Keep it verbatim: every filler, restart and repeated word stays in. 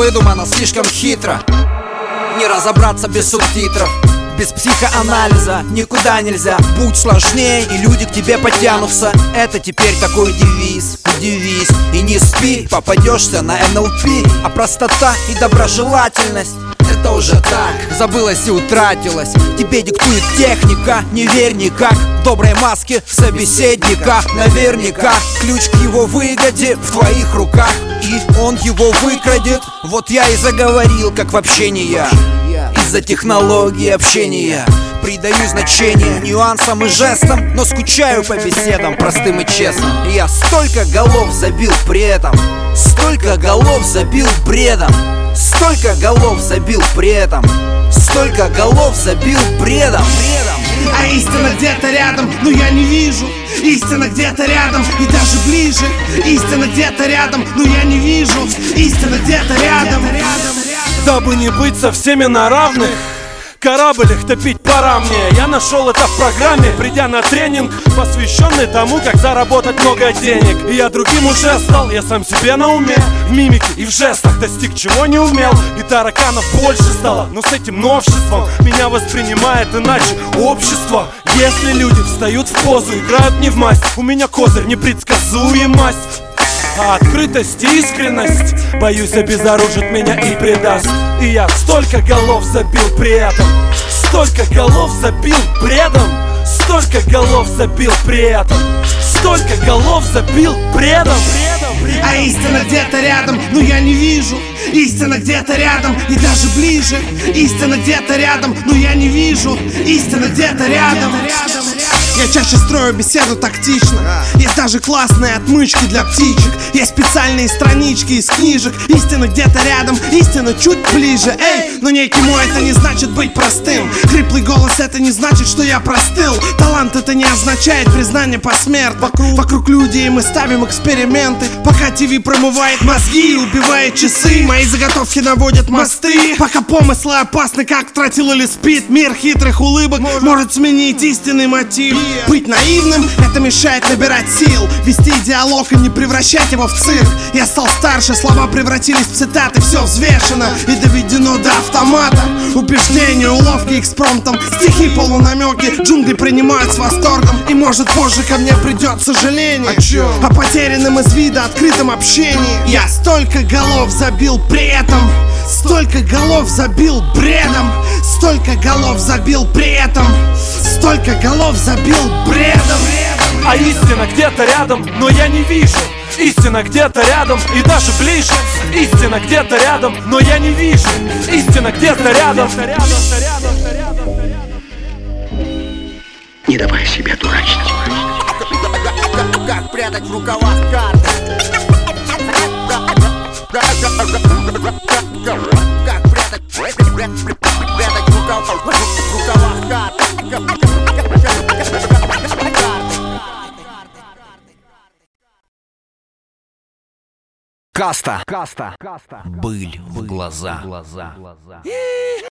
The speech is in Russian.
выдумано слишком хитро. Не разобраться без субтитров, без психоанализа никуда нельзя. Будь сложнее, и люди к тебе потянутся. Это теперь такой девиз. Удивись и не спи, попадешься на эн эл пи. А простота и доброжелательность — это уже так, забылось и утратилось. Тебе диктует техника, не верь никак доброй маске собеседника. Наверняка ключ к его выгоде в твоих руках, и он его выкрадет. Вот я и заговорил, как в общении. Из-за технологии общения придаю значение нюансам и жестам, но скучаю по беседам простым и честным. Я столько голов забил при этом, столько голов забил бредом, столько голов забил при этом, столько голов забил бредом. А истина где-то рядом, но я не вижу. Истина где-то рядом и даже ближе. Истина где-то рядом, но я не вижу. Истина где-то рядом. Дабы не быть со всеми на равных, корабль их топить пора мне. Я нашел это в программе, придя на тренинг, посвященный тому, как заработать много денег. И я другим уже стал, я сам себе на уме. В мимике и в жестах достиг чего не умел. И тараканов больше стало, но с этим новшеством меня воспринимает иначе общество. Если люди встают в позу, играют не в масть, у меня козырь непредсказуемость. А открытость и искренность, боюсь, обезоружит меня и предаст. И я столько голов забил при этом, столько голов забил бредом, столько голов забил при этом, столько голов забил бредом. А истина где-то рядом, но я не вижу. Истина где-то рядом и даже ближе. Истина где-то рядом, но я не вижу. Истина где-то рядом. Я чаще строю беседу тактично. Есть даже классные отмычки для птичек. Есть специальные странички из книжек. Истина где-то рядом, истина чуть ближе. Эй, но некий мой это не значит быть простым. Хриплый голос это не значит, что я простыл. Талант это не означает признание посмертно. Вокруг, вокруг люди и мы ставим эксперименты. Пока ТВ промывает мозги и убивает часы, мои заготовки наводят мосты. Пока помыслы опасны, как тратил или спит. Мир хитрых улыбок может сменить истинный мотив. Быть наивным — это мешает набирать сил, вести диалог и не превращать его в цирк. Я стал старше, слова превратились в цитаты. Все взвешено и доведено до автомата. Убеждения, уловки экспромтом, стихи, полунамеки джунгли принимают с восторгом. И может позже ко мне придет сожаление о, о потерянном из вида открытом общении. Я столько голов забил при этом, столько голов забил бредом, столько голов забил при этом, столько голов забил бредом. А истина где-то рядом, но я не вижу. Истина где-то рядом и даже ближе. Истина где-то рядом, но я не вижу. Истина где-то рядом. Не давай себя дурачить. Как прятать в рукавах карты? Как прятать, прятать в рукавах карты? Каста, каста, быль в глаза.